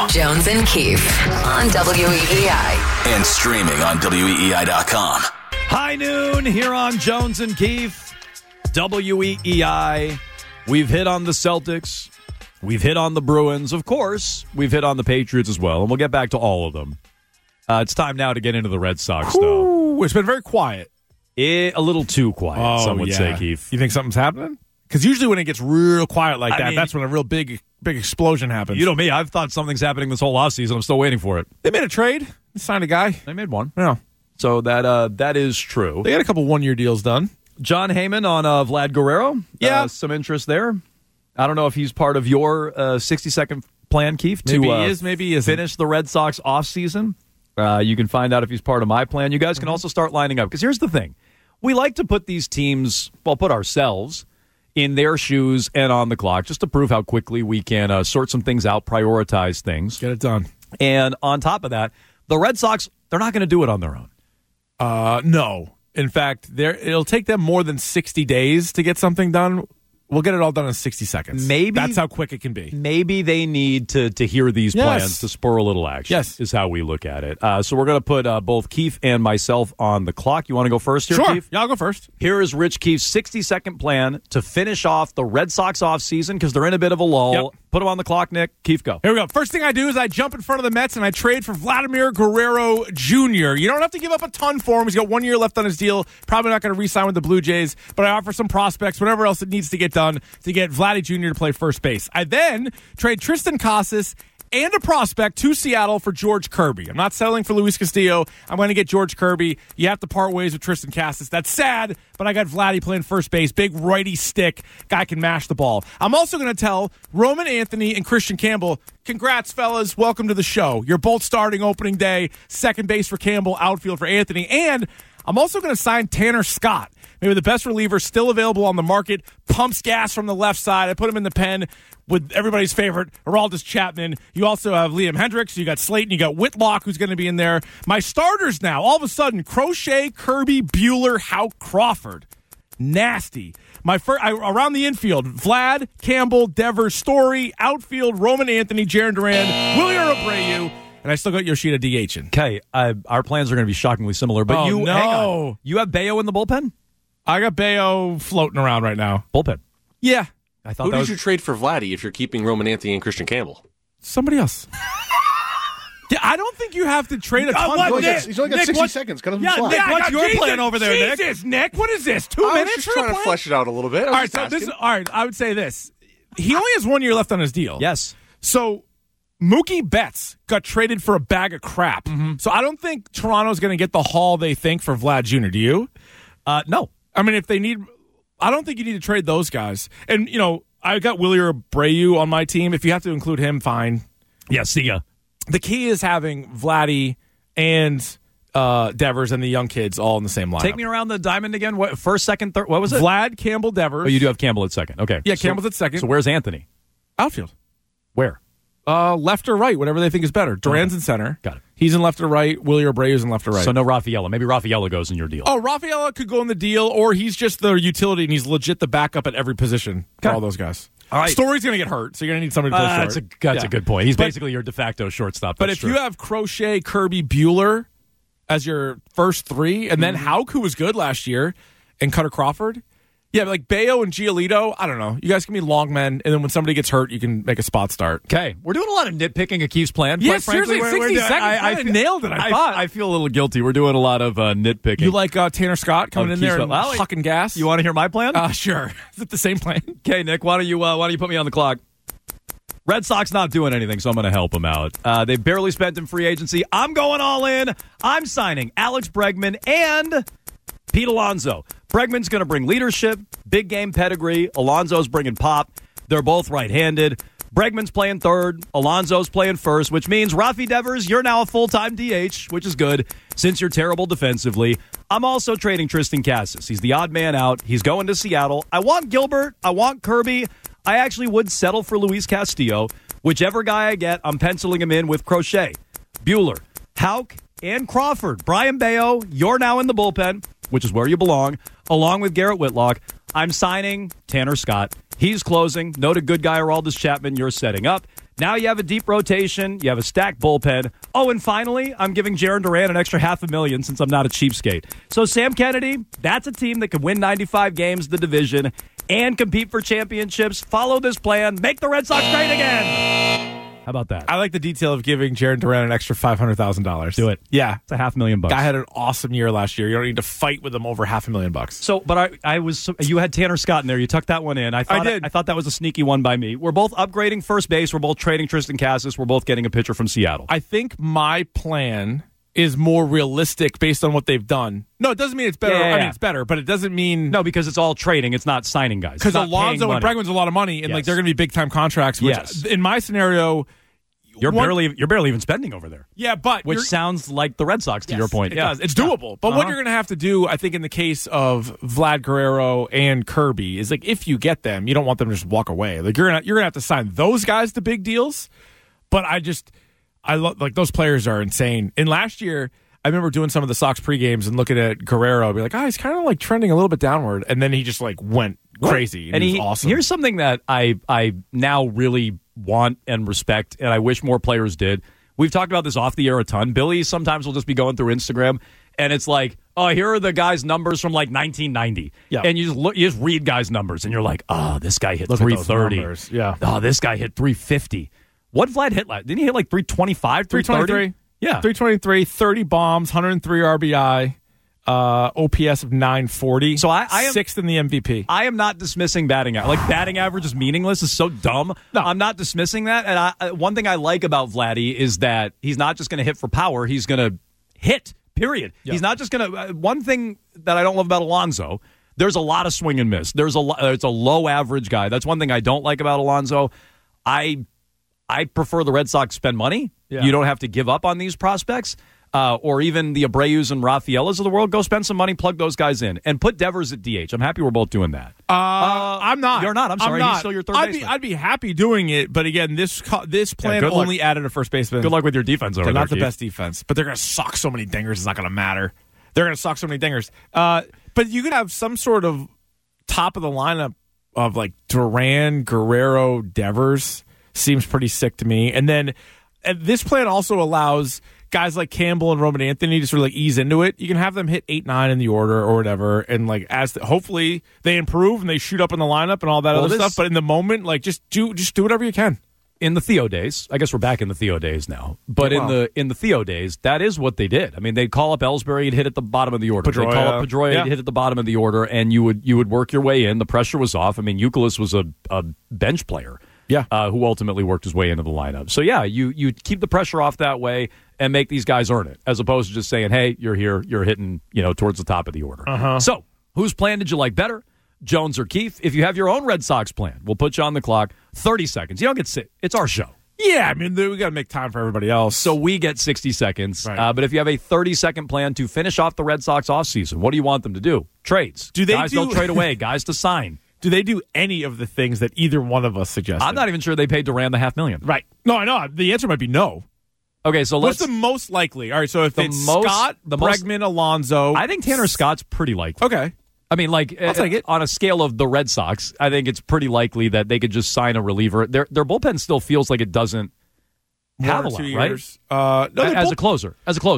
Jones and Keefe on WEEI. And streaming on WEEI.com. High noon here on Jones and Keefe, WEEI. We've hit on the Celtics. We've hit on the Bruins. Of course, we've hit on the Patriots as well, and we'll get back to all of them. It's time now to get into the Red Sox, though. It's been very quiet. A little too quiet, some would say, Keefe. You think something's happening? Because usually when it gets real quiet like that, that's when a real big explosion happens. You know me. I've thought something's happening this whole offseason. I'm still waiting for it. They made a trade. They signed a guy. They made one. Yeah. So that is true. They had a couple one-year deals done. John Heyman on Vlad Guerrero. Yeah. Some interest there. I don't know if he's part of your 60-second plan, Keefe, maybe he is, maybe he isn't. Finish the Red Sox offseason. You can find out if he's part of my plan. You guys can also start lining up. Because here's the thing. We like to put these teams, put ourselves in their shoes and on the clock just to prove how quickly we can sort some things out, prioritize things. Get it done. And on top of that, the Red Sox, they're not going to do it on their own. No. In fact, it'll take them more than 60 days to get something done. We'll get it all done in 60 seconds. Maybe that's how quick it can be. Maybe they need to hear these plans to spur a little action. Yes, is how we look at it. So we're going to put both Keefe and myself on the clock. You want to go first here, sure. Keefe? Yeah, I'll go first. Here is Rich Keefe's 60-second plan to finish off the Red Sox offseason because they're in a bit of a lull. Yep. Put him on the clock, Nick. Keefe, go. Here we go. First thing I do is I jump in front of the Mets and I trade for Vladimir Guerrero Jr. You don't have to give up a ton for him. He's got 1 year left on his deal. Probably not going to re-sign with the Blue Jays, but I offer some prospects, whatever else it needs to get done to get Vladdy Jr. to play first base. I then trade Tristan Casas and a prospect to Seattle for George Kirby. I'm not settling for Luis Castillo. I'm going to get George Kirby. You have to part ways with Tristan Casas. That's sad, but I got Vladdy playing first base. Big righty stick. Guy can mash the ball. I'm also going to tell Roman Anthony and Christian Campbell, congrats, fellas. Welcome to the show. You're both starting opening day. Second base for Campbell, outfield for Anthony. And I'm also going to sign Tanner Scott, maybe the best reliever still available on the market. Pumps gas from the left side. I put him in the pen with everybody's favorite, Aroldis Chapman. You also have Liam Hendricks. You got Slayton. You got Whitlock, who's going to be in there. My starters now, all of a sudden, Crochet, Kirby, Bueller, Houck, Crawford. Nasty. Around the infield, Vlad, Campbell, Devers, Story. Outfield, Roman Anthony, Jarren Duran, Wilyer Abreu. And I still got Yoshida DHing. Okay, our plans are going to be shockingly similar. But hang on. You have Bayo in the bullpen? I got Bayo floating around right now. Bullpen? Yeah. I thought Who did you trade for Vladdy if you're keeping Roman Anthony and Christian Campbell? Somebody else. Yeah, I don't think you have to trade a ton. He's only got 60 seconds. Cut him some slack. Nick, what's your plan over there, Nick? Jesus, Nick, what is this? 2 I minutes? was just trying to flesh it out a little bit. All right, I would say this. He only has 1 year left on his deal. Yes. So Mookie Betts got traded for a bag of crap. Mm-hmm. So I don't think Toronto's going to get the haul they think for Vlad Jr. Do you? No. I mean, if they need, I don't think you need to trade those guys. And, I got Wilyer Abreu on my team. If you have to include him, fine. Yeah, see ya. The key is having Vladdy and Devers and the young kids all in the same lineup. Take me around the diamond again. What, first, second, third? What was it? Vlad, Campbell, Devers. Oh, you do have Campbell at second. Okay. Yeah, Campbell's at second. So where's Anthony? Outfield. Where? Left or right, whatever they think is better. Duran's in center. Got it. He's in left or right. Wilyer Abreu's in left or right. So no Rafaela. Maybe Rafaela goes in your deal. Oh, Rafaela could go in the deal, or he's just the utility, and he's legit the backup at every position for all those guys. All right. Story's going to get hurt, so you're going to need somebody to play short. That's a good point. He's basically your de facto shortstop. But if you have Crochet, Kirby, Bueller as your first three, and then Houck, who was good last year, and Cutter Crawford, yeah, like Bayo and Giolito, I don't know. You guys can be long men, and then when somebody gets hurt, you can make a spot start. Okay. We're doing a lot of nitpicking of Keefe's plan. Yeah, quite frankly. seriously, 60 seconds. I nailed it, I thought. I feel a little guilty. We're doing a lot of nitpicking. You like Tanner Scott coming in there and hucking gas? You want to hear my plan? Sure. Is it the same plan? Okay, Nick, why don't you put me on the clock? Red Sox not doing anything, so I'm going to help them out. They barely spent in free agency. I'm going all in. I'm signing Alex Bregman and Pete Alonso. Bregman's going to bring leadership, big game pedigree. Alonso's bringing pop. They're both right-handed. Bregman's playing third. Alonso's playing first, which means Rafi Devers, you're now a full-time DH, which is good since you're terrible defensively. I'm also trading Tristan Casas. He's the odd man out. He's going to Seattle. I want Gilbert. I want Kirby. I actually would settle for Luis Castillo. Whichever guy I get, I'm penciling him in with Crochet, Bueller, Houck, and Crawford. Brian Bayo, you're now in the bullpen, which is where you belong, along with Garrett Whitlock. I'm signing Tanner Scott. He's closing. Noted good guy Aroldis Chapman, you're setting up. Now you have a deep rotation. You have a stacked bullpen. Oh, and finally, I'm giving Jarren Duran an extra $500,000 since I'm not a cheapskate. So Sam Kennedy, that's a team that can win 95 games in the division and compete for championships. Follow this plan. Make the Red Sox great again. How about that? I like the detail of giving Jarren Duran an extra $500,000. Do it. Yeah. It's a $500,000. Guy had an awesome year last year. You don't need to fight with him over $500,000. So, but you had Tanner Scott in there. You tucked that one in. I did. I thought that was a sneaky one by me. We're both upgrading first base. We're both trading Tristan Casas. We're both getting a pitcher from Seattle. I think my plan is more realistic based on what they've done. No, it doesn't mean it's better. Yeah. I mean, it's better, but it doesn't mean... No, because it's all trading. It's not signing guys. Because Alonso and Bregman's a lot of money, and like they're going to be big-time contracts, which in my scenario... You're barely even spending over there. Yeah, but... Which sounds like the Red Sox, to your point. It does. It's doable. But what you're going to have to do, I think, in the case of Vlad Guerrero and Kirby, is like if you get them, you don't want them to just walk away. Like you're gonna have to sign those guys to big deals. But I love like those players are insane. And last year, I remember doing some of the Sox pre-games and looking at Guerrero, be like, he's kind of like trending a little bit downward, and then he just like went crazy, and he was awesome. Here's something that I now really want and respect, and I wish more players did. We've talked about this off the air a ton. Billy sometimes will just be going through Instagram, and it's like, here are the guys' numbers from like 1990. Yeah. And you just read guys' numbers, and you're like, this guy hit 330. Yeah. This guy hit 350. What Vlad hit last? Didn't he hit like 325, 330? Yeah. 323, 30 bombs, 103 RBI. OPS of 940. So I am sixth in the MVP. I am not dismissing batting average. Like batting average is meaningless. It's so dumb. No. I'm not dismissing that. And one thing I like about Vladdy is that he's not just going to hit for power. He's going to hit. Period. Yep. He's not just going to. One thing that I don't love about Alonso, there's a lot of swing and miss. It's a low average guy. That's one thing I don't like about Alonso. I prefer the Red Sox spend money. Yeah. You don't have to give up on these prospects. Or even the Abreu's and Rafaelas of the world, go spend some money, plug those guys in, and put Devers at DH. I'm happy we're both doing that. I'm not. You're not. I'm sorry. He's still your third baseman. I'd be happy doing it, but again, this plan only added a first baseman. Good luck with your defense over there. They're not the best defense, but they're going to sock so many dingers, it's not going to matter. They're going to sock so many dingers. But you could have some sort of top of the lineup of like Duran, Guerrero, Devers. Seems pretty sick to me. And then this plan also allows guys like Campbell and Roman Anthony to sort of like ease into it. You can have them hit 8-9 in the order or whatever, and like hopefully they improve and they shoot up in the lineup and all that other stuff. But in the moment, like just do whatever you can. In the Theo days, I guess we're back in the Theo days now. But in the Theo days, that is what they did. I mean, they'd call up Ellsbury and hit at the bottom of the order. They'd call up Pedroia and hit at the bottom of the order, and you would work your way in. The pressure was off. I mean, Youkilis was a bench player. Yeah, who ultimately worked his way into the lineup. So, yeah, you keep the pressure off that way and make these guys earn it, as opposed to just saying, hey, you're here, you're hitting, towards the top of the order. So, whose plan did you like better, Jones or Keefe? If you have your own Red Sox plan, we'll put you on the clock. 30 seconds. You don't get sit. It's our show. Yeah, I mean, we got to make time for everybody else. So we get 60 seconds. Right. But if you have a 30-second plan to finish off the Red Sox offseason, what do you want them to do? Trades. Guys don't trade away. Guys to sign. Do they do any of the things that either one of us suggested? I'm not even sure they paid Duran the $500,000. Right. No, I know. The answer might be no. Okay, so what's the most likely? All right, so if it's Scott, Bregman, Alonso. I think Tanner Scott's pretty likely. Okay. I mean, like, I'll take it. On a scale of the Red Sox, I think it's pretty likely that they could just sign a reliever. Their bullpen still feels like it doesn't have a lot, right? No, as a closer.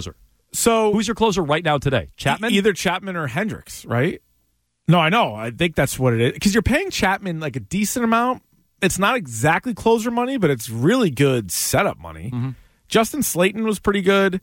So who's your closer right now today? Chapman? Either Chapman or Hendricks, right? No, I know. I think that's what it is. Because you're paying Chapman like a decent amount. It's not exactly closer money, but it's really good setup money. Mm-hmm. Justin Slayton was pretty good.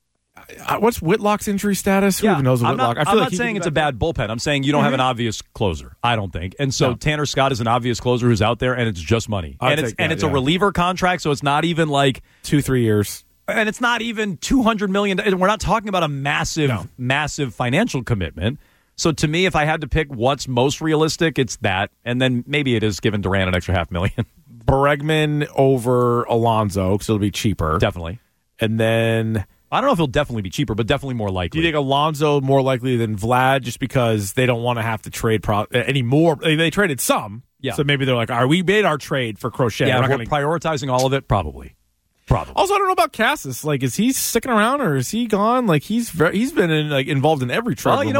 What's Whitlock's injury status? Who even knows Whitlock? I'm not saying it's a bad bullpen. I'm saying you don't have an obvious closer. I don't think. And so Tanner Scott is an obvious closer who's out there, and it's just money. It's a reliever contract, so it's not even like 2-3 years. And it's not even $200 million. We're not talking about a massive financial commitment. So to me, if I had to pick what's most realistic, it's that. And then maybe it is giving Duran an extra $500,000. Bregman over Alonso, because it'll be cheaper. Definitely. And then I don't know if he'll definitely be cheaper, but definitely more likely. Do you think Alonso more likely than Vlad just because they don't want to have to trade any more? They traded some. Yeah. So maybe they're like, all right, we made our trade for Crochet. Yeah, we're prioritizing all of it, probably. Also, I don't know about Casas. Like, is he sticking around or is he gone? Like, he's been involved in every trade. Well, you know what?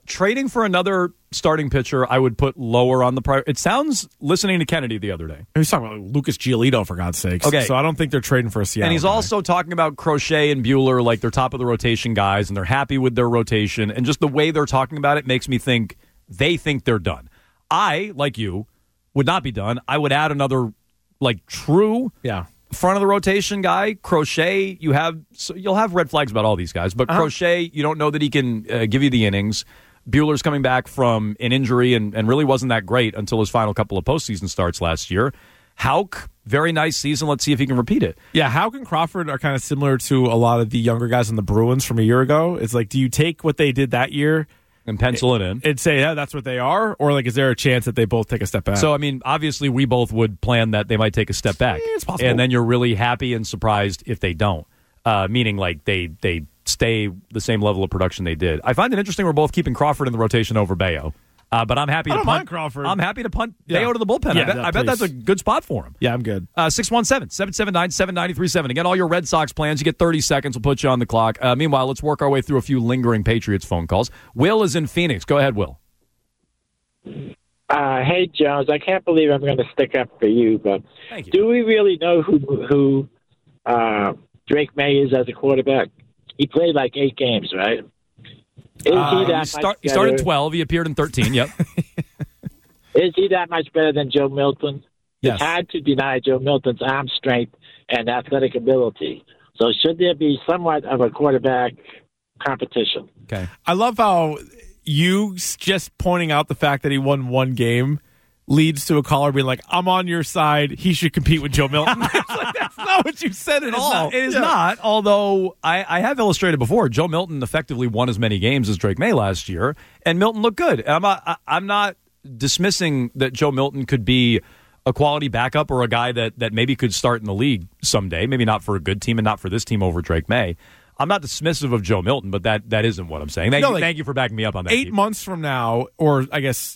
trading for another starting pitcher, I would put lower on the priority. It sounds, listening to Kennedy the other day. He's talking about Lucas Giolito, for God's sakes. Okay. So I don't think they're trading for a Seattle And he's guy. also talking about Crochet and Buehler like they're top of the rotation guys, and they're happy with their rotation. And just the way they're talking about it makes me think they think they're done. I, like you, would not be done. I would add another, like, true front of the rotation guy. Crochet, you'll have red flags about all these guys, but Crochet, you don't know that he can give you the innings. Buehler's coming back from an injury and really wasn't that great until his final couple of postseason starts last year. Houck, very nice season. Let's see if he can repeat it. Yeah, Houck and Crawford are kind of similar to a lot of the younger guys on the Bruins from a year ago. It's like, do you take what they did that year and pencil it in and say, yeah, that's what they are? Or, like, is there a chance that they both take a step back? So, I mean, obviously we both would plan that they might take a step back. It's possible. And then you're really happy and surprised if they don't. Meaning, like, they stay the same level of production they did. I find it interesting we're both keeping Crawford in the rotation over Bayo. But I'm happy to punt mind Crawford. I'm happy to punt Bayo to the bullpen. Yeah, I bet that's a good spot for him. Yeah, I'm good. 617-779-7937. Again, all your Red Sox plans. You get 30 seconds. We'll put you on the clock. Meanwhile, let's work our way through a few lingering Patriots phone calls. Will is in Phoenix. Go ahead, Will. Hey, Jones, I can't believe I'm going to stick up for you, but Thank you. do we really know who Drake May is as a quarterback? He played like 8 games, right? Is he that He started 12. He appeared in 13. Yep. Is he that much better than Joe Milton? Yes. It's hard to deny Joe Milton's arm strength and athletic ability. So should there be somewhat of a quarterback competition? Okay. I love how you just pointing out the fact that he won one game leads to a caller being like, I'm on your side. He should compete with Joe Milton. It's like, that's not what you said at all. It is not, although I have illustrated before, Joe Milton effectively won as many games as Drake May last year, and Milton looked good. And I'm not dismissing that Joe Milton could be a quality backup or a guy that maybe could start in the league someday, maybe not for a good team and not for this team over Drake May. I'm not dismissive of Joe Milton, but that isn't what I'm saying. Thank you for backing me up on that. 8 months from now, or I guess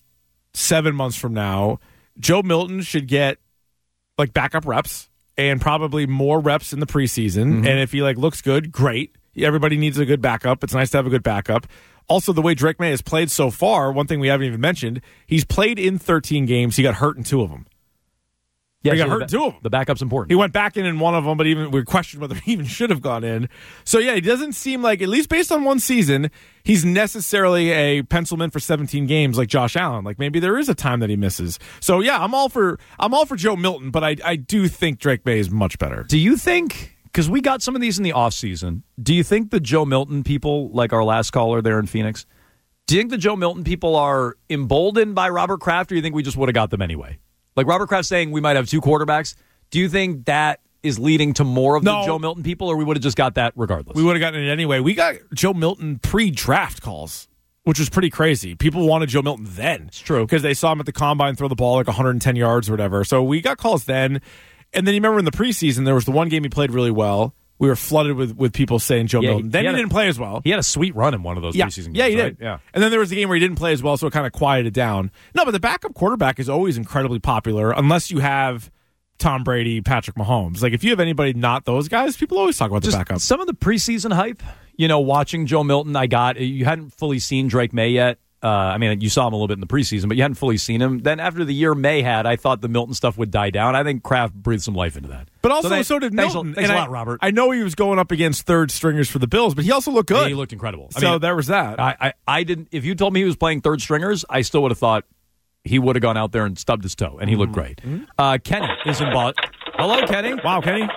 7 months from now, Joe Milton should get like backup reps and probably more reps in the preseason. And if he looks good, great. Everybody needs a good backup. It's nice to have a good backup. Also, the way Drake May has played so far, one thing we haven't even mentioned, he's played in 13 games. He got hurt in 2 of them. Yeah, he got hurt in 2 of them. The backup's important. He went back in one of them, but even we questioned whether he even should have gone in. So, yeah, he doesn't seem like, at least based on one season, he's necessarily a pencilman for 17 games like Josh Allen. Like, maybe there is a time that he misses. So, yeah, I'm all for Joe Milton, but I do think Drake May is much better. Do you think, because we got some of these in the offseason, do you think the Joe Milton people, like our last caller there in Phoenix, do you think the Joe Milton people are emboldened by Robert Kraft, or do you think we just would have got them anyway? Like Robert Kraft saying we might have 2 quarterbacks. Do you think that is leading to more of the Joe Milton people, or we would have just got that regardless? We would have gotten it anyway. We got Joe Milton pre-draft calls, which was pretty crazy. People wanted Joe Milton then. It's true. Because they saw him at the combine throw the ball like 110 yards or whatever. So we got calls then. And then you remember in the preseason, there was the one game he played really well. We were flooded with people saying Joe Milton. Then he didn't play as well. He had a sweet run in one of those preseason games. Yeah, he right? did. Yeah. And then there was the game where he didn't play as well, so it kind of quieted down. No, but the backup quarterback is always incredibly popular unless you have Tom Brady, Patrick Mahomes. Like, if you have anybody not those guys, people always talk about the backup. Some of the preseason hype, watching Joe Milton, you hadn't fully seen Drake May yet. You saw him a little bit in the preseason, but you hadn't fully seen him. Then after the year May had, I thought the Milton stuff would die down. I think Kraft breathed some life into that. But also, so did Milton. Thanks a lot, Robert. I know he was going up against third stringers for the Bills, but he also looked good. Yeah, he looked incredible. There was that. I didn't. If you told me he was playing third stringers, I still would have thought he would have gone out there and stubbed his toe, and he looked great. Kenny is in Boston. Hello, Kenny. Wow, Kenny.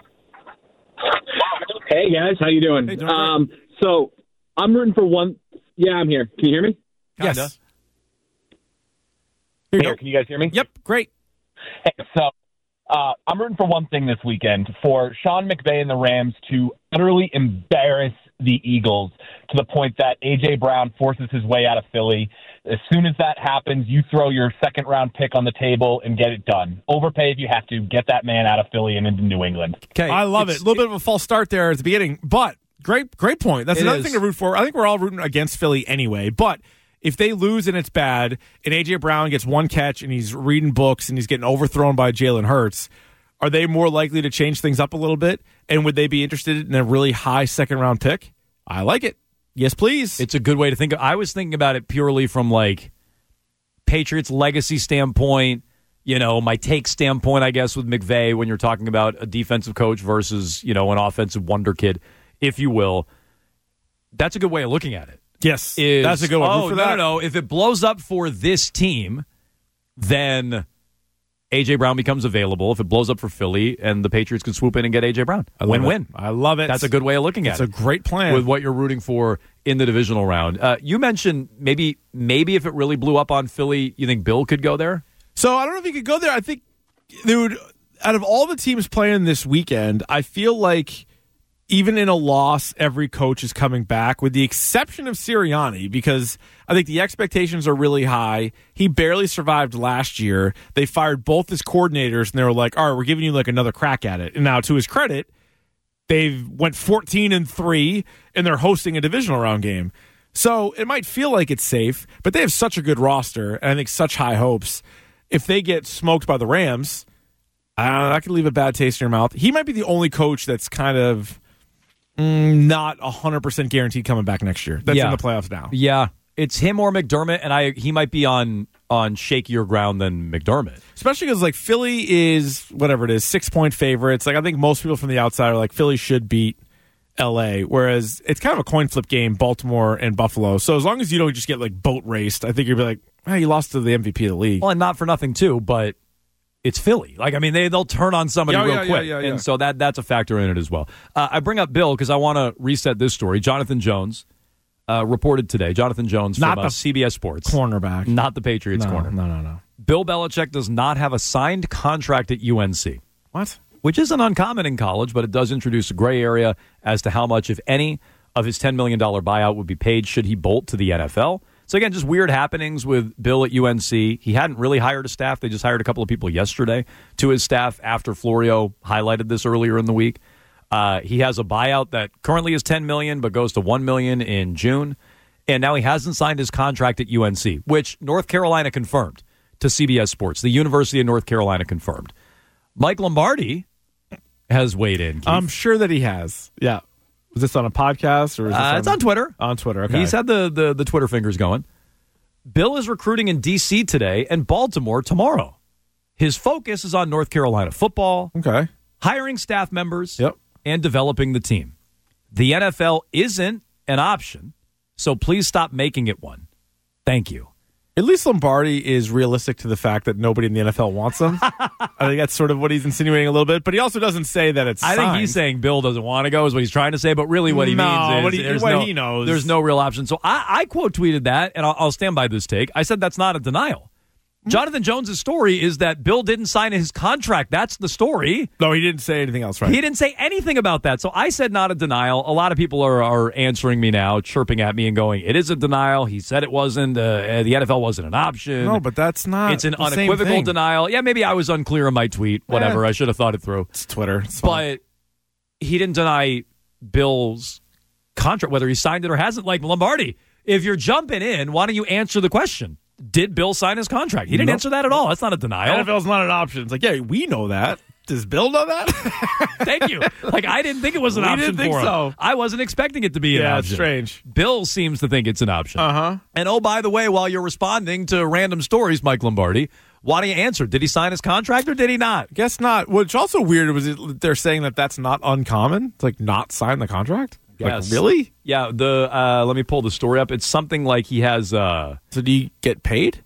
Hey guys, how you doing? Hey, doing great. So I'm rooting for one. Yeah, I'm here. Can you hear me? Kinda. Yes. Here you go. Can you guys hear me? Yep, great. Hey, so I'm rooting for one thing this weekend, for Sean McVay and the Rams to utterly embarrass the Eagles to the point that A.J. Brown forces his way out of Philly. As soon as that happens, you throw your second-round pick on the table and get it done. Overpay if you have to. Get that man out of Philly and into New England. Okay, I love it. A little bit of a false start there at the beginning, but great point. That's another thing to root for. I think we're all rooting against Philly anyway, but if they lose and it's bad, and A.J. Brown gets one catch and he's reading books and he's getting overthrown by Jalen Hurts, are they more likely to change things up a little bit? And would they be interested in a really high second-round pick? I like it. Yes, please. It's a good way to think of. I was thinking about it purely from like Patriots legacy standpoint, my take standpoint, I guess, with McVay when you're talking about a defensive coach versus, an offensive wonder kid, if you will. That's a good way of looking at it. Yes, that's a good one. No. If it blows up for this team, then A.J. Brown becomes available. If it blows up for Philly and the Patriots can swoop in and get A.J. Brown. Win-win. I love it. That's a good way of looking at it. It's a great plan. With what you're rooting for in the divisional round. You mentioned maybe if it really blew up on Philly, you think Bill could go there? So I don't know if he could go there. I think, dude, out of all the teams playing this weekend, I feel like even in a loss, every coach is coming back, with the exception of Sirianni, because I think the expectations are really high. He barely survived last year. They fired both his coordinators, and they were like, all right, we're giving you like another crack at it. And now, to his credit, they've went 14-3, and they're hosting a divisional round game. So it might feel like it's safe, but they have such a good roster, and I think such high hopes. If they get smoked by the Rams, that could leave a bad taste in your mouth. He might be the only coach that's kind of not 100% guaranteed coming back next year. That's in the playoffs now. Yeah, it's him or McDermott, and he might be on shakier ground than McDermott. Especially because like Philly is, whatever it is, 6-point favorites. Like I think most people from the outside are like Philly should beat LA, whereas it's kind of a coin flip game, Baltimore and Buffalo. So as long as you don't just get like boat raced, I think you'll be like, you lost to the MVP of the league. Well, and not for nothing too, but it's Philly. Like, I mean, they'll turn on somebody real quick. And so that's a factor in it as well. I bring up Bill because I want to reset this story. Jonathan Jones reported today. Jonathan Jones from CBS Sports. Cornerback. Not the Patriots corner. No. Bill Belichick does not have a signed contract at UNC. What? Which isn't uncommon in college, but it does introduce a gray area as to how much, if any, of his $10 million buyout would be paid should he bolt to the NFL. So, again, just weird happenings with Bill at UNC. He hadn't really hired a staff. They just hired a couple of people yesterday to his staff after Florio highlighted this earlier in the week. He has a buyout that currently is $10 million but goes to $1 million in June. And now he hasn't signed his contract at UNC, which North Carolina confirmed to CBS Sports. The University of North Carolina confirmed. Mike Lombardi has weighed in, Keith. I'm sure that he has. Yeah. Was this on a podcast? Or is this it's on Twitter. On Twitter, okay. He's had the Twitter fingers going. Bill is recruiting in D.C. today and Baltimore tomorrow. His focus is on North Carolina football, hiring staff members, and developing the team. The NFL isn't an option, so please stop making it one. Thank you. At least Lombardi is realistic to the fact that nobody in the NFL wants him. I think that's sort of what he's insinuating a little bit, but he also doesn't say that it's signed. I think he's saying Bill doesn't want to go is what he's trying to say, but really what he means is he knows. There's no real option. So I quote tweeted that, and I'll stand by this take. I said that's not a denial. Jonathan Jones' story is that Bill didn't sign his contract. That's the story. No, he didn't say anything else, right? He didn't say anything about that. So I said not a denial. A lot of people are answering me now, chirping at me and going, it is a denial. He said it wasn't. The NFL wasn't an option. No, but that's not It's an unequivocal denial. Yeah, maybe I was unclear in my tweet. Whatever. I should have thought it through. It's Twitter. But he didn't deny Bill's contract, whether he signed it or hasn't. Like Lombardi, if you're jumping in, why don't you answer the question? Did Bill sign his contract? He didn't answer that at all. That's not a denial. NFL's not an option. It's like, yeah, we know that. Does Bill know that? Thank you. Like, I didn't think it was an option for him. So. I wasn't expecting it to be an option. Yeah, it's strange. Bill seems to think it's an option. And oh, by the way, while you're responding to random stories, Mike Lombardi, why don't you answer? Did he sign his contract or did he not? Guess not. What's also weird was they're saying that that's not uncommon. It's like not sign the contract. Yes. Like, really? Yeah. Let me pull the story up. It's something like he has. So do you get paid?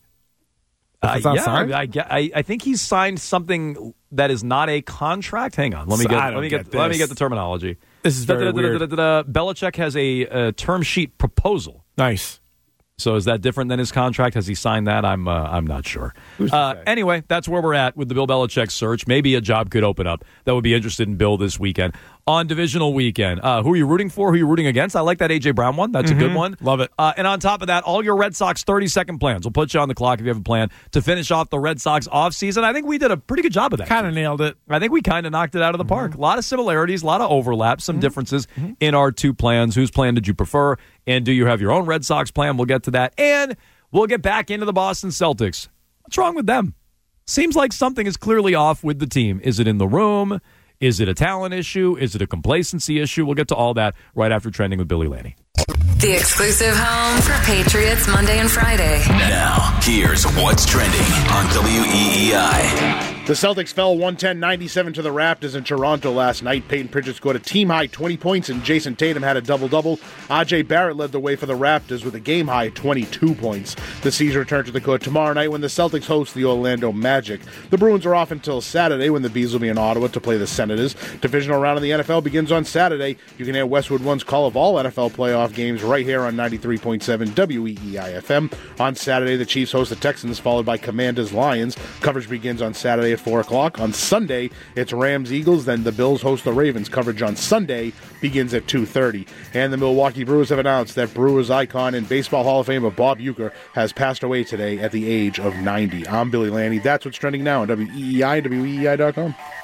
I think he's signed something that is not a contract. Hang on. Let me get the terminology. This is very weird. Belichick has a term sheet proposal. Nice. So is that different than his contract? Has he signed that? I'm not sure. Anyway, that's where we're at with the Bill Belichick search. Maybe a job could open up that would be interested in Bill this weekend. On divisional weekend, who are you rooting for? Who are you rooting against? I like that A.J. Brown one. That's a good one. Love it. And on top of that, all your Red Sox 30-second plans. We'll put you on the clock if you have a plan to finish off the Red Sox offseason. I think we did a pretty good job of that. Kind of nailed it. I think we kind of knocked it out of the park. A lot of similarities, a lot of overlaps, some differences in our two plans. Whose plan did you prefer? And do you have your own Red Sox plan? We'll get to that. And we'll get back into the Boston Celtics. What's wrong with them? Seems like something is clearly off with the team. Is it in the room? Is it a talent issue? Is it a complacency issue? We'll get to all that right after Trending with Billy Laney. The exclusive home for Patriots Monday and Friday. Now, here's what's trending on WEEI. The Celtics fell 110-97 to the Raptors in Toronto last night. Peyton Pritchard scored a team-high 20 points, and Jason Tatum had a double-double. R.J. Barrett led the way for the Raptors with a game-high 22 points. The C's return to the court tomorrow night when the Celtics host the Orlando Magic. The Bruins are off until Saturday when the Bees will be in Ottawa to play the Senators. Divisional round of the NFL begins on Saturday. You can hear Westwood One's call of all NFL playoff games right here on 93.7 WEEI-FM. On Saturday, the Chiefs host the Texans, followed by Commanders-Lions. Coverage begins on Saturday at 4 o'clock. On Sunday, it's Rams-Eagles. Then the Bills host the Ravens. Coverage on Sunday begins at 2:30. And the Milwaukee Brewers have announced that Brewers icon and Baseball Hall of Famer Bob Uecker has passed away today at the age of 90. I'm Billy Lanny. That's what's trending now on WEEI and WEEI.com.